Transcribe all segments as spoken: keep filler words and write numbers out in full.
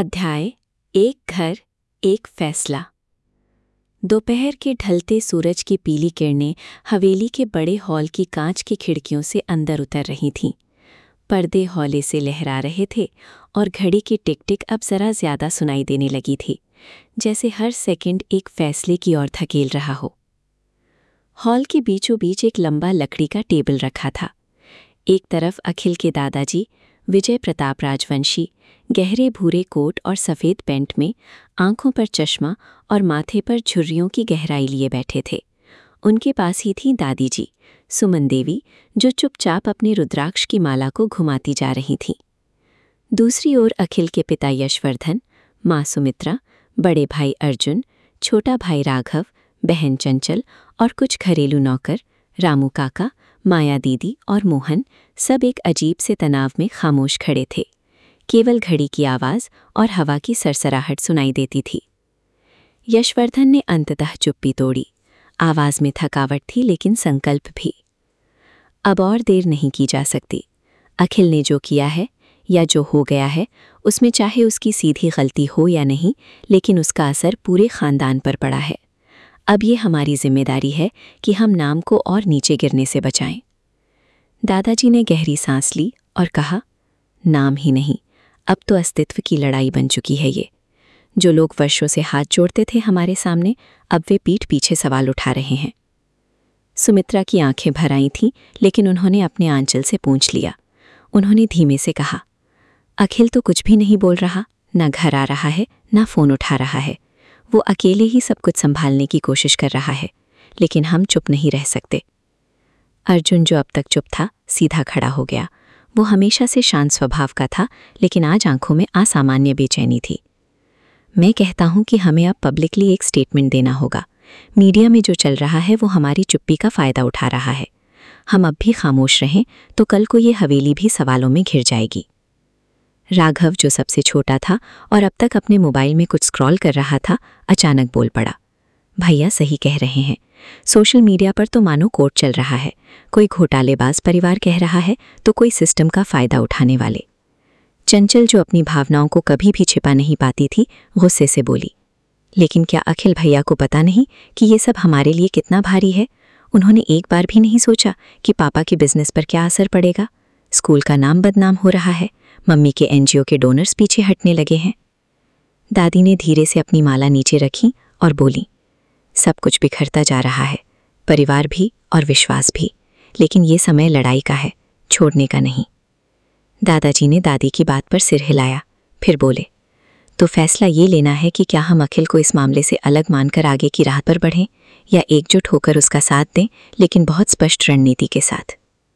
अध्याय एक घर एक फैसला। दोपहर के ढलते सूरज की पीली किरणें हवेली के बड़े हॉल की कांच की खिड़कियों से अंदर उतर रही थीं। पर्दे हौले से लहरा रहे थे और घड़ी की टिक टिक अब जरा ज्यादा सुनाई देने लगी थी, जैसे हर सेकंड एक फैसले की ओर धकेल रहा हो। हॉल के बीचों बीच एक लंबा लकड़ी का टेबल रखा था। एक तरफ अखिल के दादाजी विजय प्रताप राजवंशी गहरे भूरे कोट और सफ़ेद पैंट में, आंखों पर चश्मा और माथे पर झुर्रियों की गहराई लिए बैठे थे। उनके पास ही थी दादी जी सुमन देवी, जो चुपचाप अपने रुद्राक्ष की माला को घुमाती जा रही थीं। दूसरी ओर अखिल के पिता यशवर्धन, माँ सुमित्रा, बड़े भाई अर्जुन, छोटा भाई राघव, बहन चंचल और कुछ घरेलू नौकर रामू काका, माया दीदी और मोहन सब एक अजीब से तनाव में खामोश खड़े थे। केवल घड़ी की आवाज़ और हवा की सरसराहट सुनाई देती थी। यशवर्धन ने अंततः चुप्पी तोड़ी। आवाज़ में थकावट थी लेकिन संकल्प भी। अब और देर नहीं की जा सकती। अखिल ने जो किया है या जो हो गया है, उसमें चाहे उसकी सीधी गलती हो या नहीं, लेकिन उसका असर पूरे खानदान पर पड़ा है। अब ये हमारी जिम्मेदारी है कि हम नाम को और नीचे गिरने से बचाएं। दादाजी ने गहरी सांस ली और कहा, नाम ही नहीं, अब तो अस्तित्व की लड़ाई बन चुकी है ये। जो लोग वर्षों से हाथ जोड़ते थे हमारे सामने, अब वे पीठ पीछे सवाल उठा रहे हैं। सुमित्रा की आंखें भर आई थीं, लेकिन उन्होंने अपने आंचल से पूंछ लिया। उन्होंने धीमे से कहा, अखिल तो कुछ भी नहीं बोल रहा, ना घर आ रहा है, ना फोन उठा रहा है। वो अकेले ही सब कुछ संभालने की कोशिश कर रहा है, लेकिन हम चुप नहीं रह सकते। अर्जुन, जो अब तक चुप था, सीधा खड़ा हो गया। वो हमेशा से शांत स्वभाव का था, लेकिन आज आंखों में असामान्य बेचैनी थी। मैं कहता हूं कि हमें अब पब्लिकली एक स्टेटमेंट देना होगा। मीडिया में जो चल रहा है वो हमारी चुप्पी का फायदा उठा रहा है। हम अब भी खामोश रहें तो कल को ये हवेली भी सवालों में घिर जाएगी। राघव, जो सबसे छोटा था और अब तक अपने मोबाइल में कुछ स्क्रॉल कर रहा था, अचानक बोल पड़ा, भैया सही कह रहे हैं। सोशल मीडिया पर तो मानो कोर्ट चल रहा है। कोई घोटालेबाज परिवार कह रहा है तो कोई सिस्टम का फायदा उठाने वाले। चंचल, जो अपनी भावनाओं को कभी भी छिपा नहीं पाती थी, गुस्से से बोली, लेकिन क्या अखिल भैया को पता नहीं कि ये सब हमारे लिए कितना भारी है? उन्होंने एक बार भी नहीं सोचा कि पापा के बिजनेस पर क्या असर पड़ेगा। स्कूल का नाम बदनाम हो रहा है, मम्मी के एनजीओ के डोनर्स पीछे हटने लगे हैं। दादी ने धीरे से अपनी माला नीचे रखी और बोली, सब कुछ बिखरता जा रहा है, परिवार भी और विश्वास भी, लेकिन ये समय लड़ाई का है, छोड़ने का नहीं। दादाजी ने दादी की बात पर सिर हिलाया, फिर बोले, तो फैसला ये लेना है कि क्या हम अखिल को इस मामले से अलग मानकर आगे की राह पर बढ़ें या एकजुट होकर उसका साथ दें, लेकिन बहुत स्पष्ट रणनीति के साथ।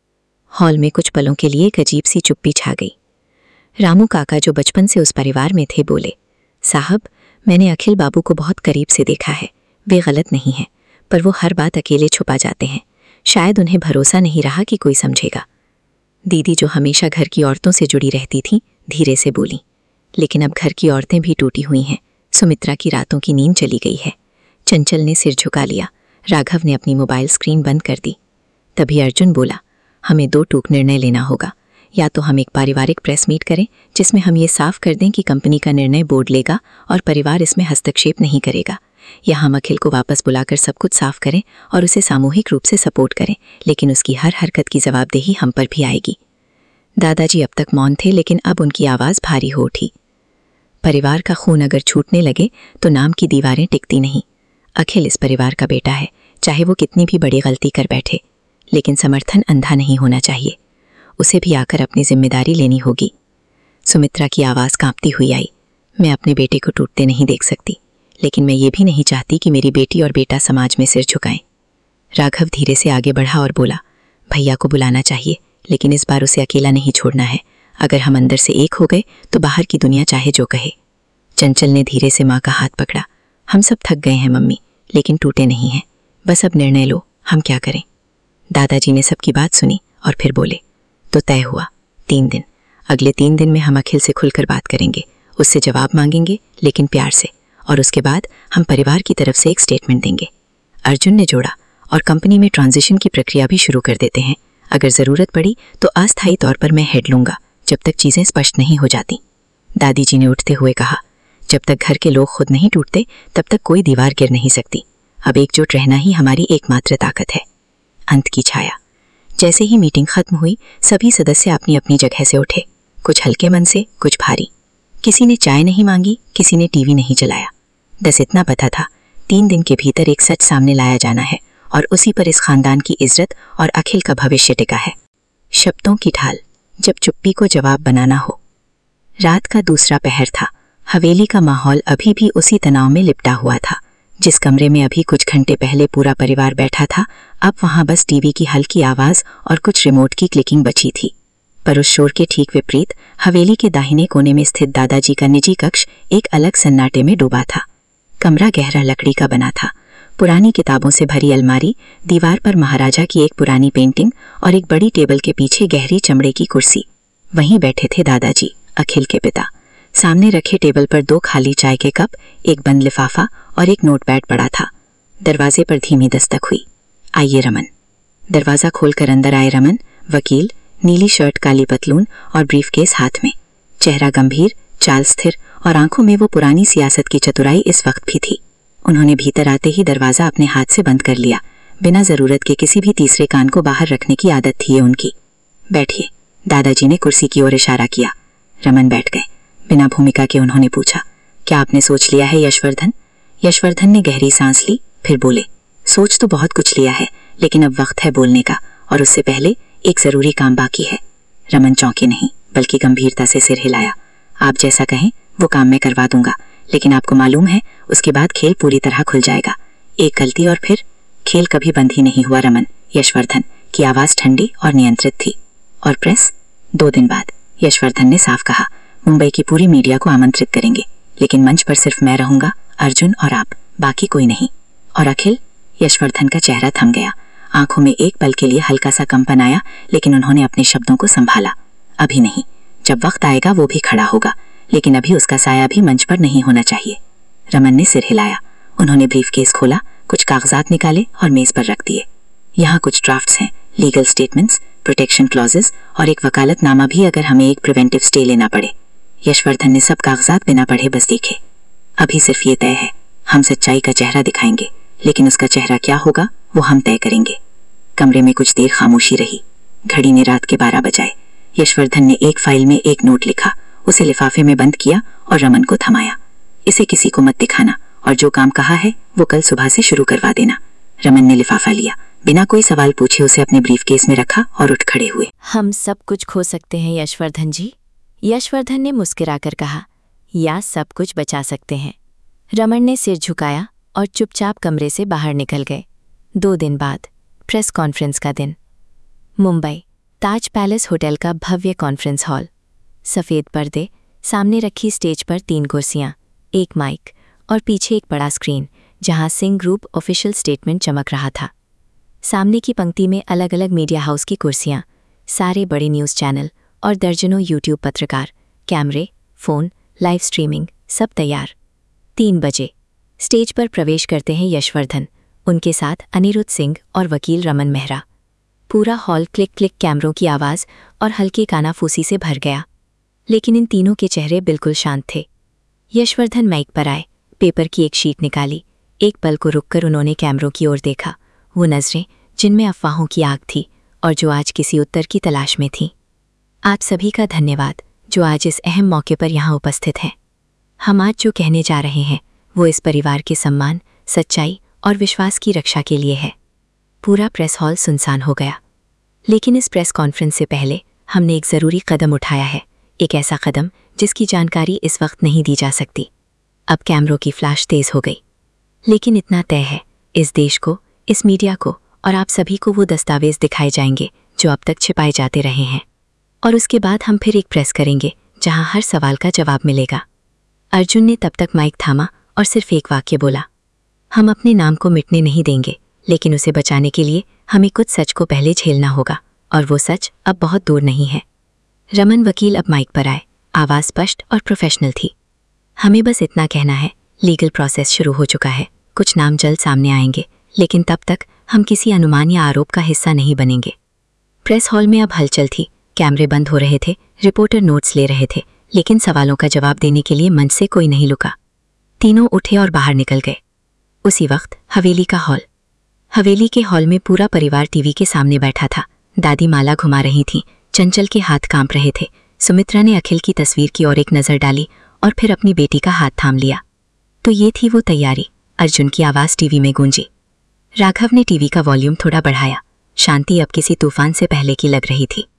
हॉल में कुछ पलों के लिए एक अजीब सी चुप्पी छा गई। रामू काका, जो बचपन से उस परिवार में थे, बोले, साहब, मैंने अखिल बाबू को बहुत करीब से देखा है। वे गलत नहीं हैं, पर वो हर बात अकेले छुपा जाते हैं। शायद उन्हें भरोसा नहीं रहा कि कोई समझेगा। दीदी, जो हमेशा घर की औरतों से जुड़ी रहती थीं, धीरे से बोली, लेकिन अब घर की औरतें भी टूटी हुई हैं। सुमित्रा की रातों की नींद चली गई है। चंचल ने सिर झुका लिया। राघव ने अपनी मोबाइल स्क्रीन बंद कर दी। तभी अर्जुन बोला, हमें दो टूक निर्णय लेना होगा। या तो हम एक पारिवारिक प्रेस मीट करें जिसमें हम ये साफ कर दें कि कंपनी का निर्णय बोर्ड लेगा और परिवार इसमें हस्तक्षेप नहीं करेगा, या हम अखिल को वापस बुलाकर सब कुछ साफ करें और उसे सामूहिक रूप से सपोर्ट करें, लेकिन उसकी हर हरकत की जवाबदेही हम पर भी आएगी। दादाजी अब तक मौन थे, लेकिन अब उनकी आवाज़ भारी हो उठी। परिवार का खून अगर छूटने लगे तो नाम की दीवारें टिकती नहीं। अखिल इस परिवार का बेटा है, चाहे वो कितनी भी बड़ी गलती कर बैठे, लेकिन समर्थन अंधा नहीं होना चाहिए। उसे भी आकर अपनी जिम्मेदारी लेनी होगी। सुमित्रा की आवाज़ कांपती हुई आई, मैं अपने बेटे को टूटते नहीं देख सकती, लेकिन मैं ये भी नहीं चाहती कि मेरी बेटी और बेटा समाज में सिर झुकाएं। राघव धीरे से आगे बढ़ा और बोला, भैया को बुलाना चाहिए, लेकिन इस बार उसे अकेला नहीं छोड़ना है। अगर हम अंदर से एक हो गए तो बाहर की दुनिया चाहे जो कहे। चंचल ने धीरे से माँ का हाथ पकड़ा, हम सब थक गए हैं मम्मी, लेकिन टूटे नहीं हैं। बस अब निर्णय लो, हम क्या करें। दादाजी ने सबकी बात सुनी और फिर बोले, तो तय हुआ, तीन दिन। अगले तीन दिन में हम अखिल से खुलकर बात करेंगे, उससे जवाब मांगेंगे, लेकिन प्यार से, और उसके बाद हम परिवार की तरफ से एक स्टेटमेंट देंगे। अर्जुन ने जोड़ा, और कंपनी में ट्रांजिशन की प्रक्रिया भी शुरू कर देते हैं। अगर ज़रूरत पड़ी तो अस्थायी तौर पर मैं हेड लूँगा, जब तक चीज़ें स्पष्ट नहीं हो जाती। दादी जी ने उठते हुए कहा। जब तक घर के लोग खुद नहीं टूटते तब तक कोई दीवार गिर नहीं सकती। अब एकजुट रहना ही हमारी एकमात्र ताकत है। अंत की छाया। जैसे ही मीटिंग खत्म हुई, सभी सदस्य अपनी अपनी जगह से उठे, कुछ हल्के मन से, कुछ भारी। किसी ने चाय नहीं मांगी, किसी ने टीवी नहीं चलाया। बस इतना पता था, तीन दिन के भीतर एक सच सामने लाया जाना है और उसी पर इस खानदान की इज्जत और अखिल का भविष्य टिका है। शब्दों की ढाल, जब चुप्पी को जवाब बनाना हो। रात का दूसरा पहर था। हवेली का माहौल अभी भी उसी तनाव में लिपटा हुआ था। जिस कमरे में अभी कुछ घंटे पहले पूरा परिवार बैठा था, अब वहां बस टीवी की हल्की आवाज और कुछ रिमोट की क्लिकिंग बची थी। पर उस शोर के ठीक विपरीत हवेली के दाहिने कोने में स्थित दादाजी का निजी कक्ष एक अलग सन्नाटे में डूबा था। कमरा गहरा लकड़ी का बना था। पुरानी किताबों से भरी अलमारी, दीवार पर महाराजा की एक पुरानी पेंटिंग और एक बड़ी टेबल के पीछे गहरी चमड़े की कुर्सी। वहीं बैठे थे दादाजी, अखिल के पिता। सामने रखे टेबल पर दो खाली चाय के कप, एक बंद लिफाफा और एक नोटपैड पड़ा था। दरवाजे पर धीमी दस्तक हुई। आइए रमन। दरवाजा खोलकर अंदर आए रमन, वकील, नीली शर्ट, काली पतलून और ब्रीफकेस हाथ में। चेहरा गंभीर, चाल स्थिर और आंखों में वो पुरानी सियासत की चतुराई इस वक्त भी थी। उन्होंने भीतर आते ही दरवाजा अपने हाथ से बंद कर लिया। बिना जरूरत के किसी भी तीसरे कान को बाहर रखने की आदत थी ये उनकी। बैठिए। दादाजी ने कुर्सी की ओर इशारा किया। रमन बैठ गए। बिना भूमिका के उन्होंने पूछा, क्या आपने सोच लिया है यशवर्धन? यशवर्धन ने गहरी सांस ली, फिर बोले, सोच तो बहुत कुछ लिया है, लेकिन अब वक्त है बोलने का, और उससे पहले एक जरूरी काम बाकी है। रमन चौंके नहीं, बल्कि गंभीरता से सिर हिलाया। आप जैसा कहें वो काम मैं करवा दूंगा, लेकिन आपको मालूम है उसके बाद खेल पूरी तरह खुल जाएगा। एक गलती और फिर खेल कभी बंद ही नहीं हुआ। रमन, यशवर्धन की आवाज ठंडी और नियंत्रित थी। और प्रेस? दो दिन बाद, यशवर्धन ने साफ कहा। मुंबई की पूरी मीडिया को आमंत्रित करेंगे, लेकिन मंच पर सिर्फ मैं रहूंगा, अर्जुन और आप, बाकी कोई नहीं। और अखिल? यशवर्धन का चेहरा थम गया। आंखों में एक पल के लिए हल्का सा कंपन आया, लेकिन उन्होंने अपने शब्दों को संभाला। अभी नहीं, जब वक्त आएगा वो भी खड़ा होगा, लेकिन अभी उसका साया भी मंच पर नहीं होना चाहिए। रमन ने सिर हिलाया। उन्होंने ब्रीफकेस खोला, कुछ कागजात निकाले और मेज पर रख दिए। यहाँ कुछ ड्राफ्ट्स हैं, लीगल स्टेटमेंट्स, प्रोटेक्शन क्लॉजेस और एक वकालतनामा भी अगर हमें एक प्रिवेंटिव स्टे लेना पड़े। यशवर्धन ने सब कागजात बिना पढ़े बस देखे। अभी सिर्फ ये तय है, हम सच्चाई का चेहरा दिखाएंगे, लेकिन उसका चेहरा क्या होगा वो हम तय करेंगे। कमरे में कुछ देर खामोशी रही। घड़ी ने रात के बारह बजाए। यशवर्धन ने एक फाइल में एक नोट लिखा, उसे लिफाफे में बंद किया और रमन को थमाया। इसे किसी को मत दिखाना, और जो काम कहा है वो कल सुबह से शुरू करवा देना। रमन ने लिफाफा लिया, बिना कोई सवाल पूछे उसे अपने ब्रीफकेस में रखा और उठ खड़े हुए। हम सब कुछ खो सकते हैं यशवर्धन जी, यशवर्धन ने मुस्कुराकर कहा, या सब कुछ बचा सकते हैं। रमन ने सिर झुकाया और चुपचाप कमरे से बाहर निकल गए। दो दिन बाद, प्रेस कॉन्फ्रेंस का दिन। मुंबई, ताज पैलेस होटल का भव्य कॉन्फ्रेंस हॉल। सफ़ेद पर्दे, सामने रखी स्टेज पर तीन कुर्सियां, एक माइक और पीछे एक बड़ा स्क्रीन जहां सिंह ग्रुप ऑफिशियल स्टेटमेंट चमक रहा था। सामने की पंक्ति में अलग अलग मीडिया हाउस की कुर्सियां, सारे बड़े न्यूज़ चैनल और दर्जनों यूट्यूब पत्रकार, कैमरे, फ़ोन, लाइव स्ट्रीमिंग, सब तैयार। तीन बजे स्टेज पर प्रवेश करते हैं यशवर्धन, उनके साथ अनिरुद्ध सिंह और वकील रमन मेहरा। पूरा हॉल क्लिक क्लिक कैमरों की आवाज़ और हल्की कानाफूसी से भर गया, लेकिन इन तीनों के चेहरे बिल्कुल शांत थे। यशवर्धन माइक पर आए, पेपर की एक शीट निकाली। एक पल को रुककर उन्होंने कैमरों की ओर देखा, वो नज़रें जिनमें अफवाहों की आग थी और जो आज किसी उत्तर की तलाश में थीं। आप सभी का धन्यवाद जो आज इस अहम मौके पर यहाँ उपस्थित हैं। हम आज जो कहने जा रहे हैं वो इस परिवार के सम्मान, सच्चाई और विश्वास की रक्षा के लिए है। पूरा प्रेस हॉल सुनसान हो गया, लेकिन इस प्रेस कॉन्फ्रेंस से पहले हमने एक ज़रूरी कदम उठाया है, एक ऐसा कदम जिसकी जानकारी इस वक्त नहीं दी जा सकती। अब कैमरों की फ्लैश तेज़ हो गई, लेकिन इतना तय है, इस देश को, इस मीडिया को और आप सभी को वो दस्तावेज दिखाए जाएंगे जो अब तक छिपाए जाते रहे हैं। और उसके बाद हम फिर एक प्रेस करेंगे जहां हर सवाल का जवाब मिलेगा। अर्जुन ने तब तक माइक थामा और सिर्फ एक वाक्य बोला, हम अपने नाम को मिटने नहीं देंगे, लेकिन उसे बचाने के लिए हमें कुछ सच को पहले झेलना होगा, और वो सच अब बहुत दूर नहीं है। रमन वकील अब माइक पर आए, आवाज़ स्पष्ट और प्रोफेशनल थी। हमें बस इतना कहना है, लीगल प्रोसेस शुरू हो चुका है, कुछ नाम जल्द सामने आएंगे, लेकिन तब तक हम किसी अनुमान या आरोप का हिस्सा नहीं बनेंगे। प्रेस हॉल में अब हलचल थी, कैमरे बंद हो रहे थे, रिपोर्टर नोट्स ले रहे थे, लेकिन सवालों का जवाब देने के लिए मंच से कोई नहीं लुका। तीनों उठे और बाहर निकल गए। उसी वक्त हवेली का हॉल हवेली के हॉल में पूरा परिवार टीवी के सामने बैठा था। दादी माला घुमा रही थीं, चंचल के हाथ कांप रहे थे। सुमित्रा ने अखिल की तस्वीर की ओर एक नज़र डाली और फिर अपनी बेटी का हाथ थाम लिया। तो ये थी वो तैयारी। अर्जुन की आवाज़ टीवी में गूंजी। राघव ने टीवी का वॉल्यूम थोड़ा बढ़ाया। शांति अब किसी तूफान से पहले की लग रही थी।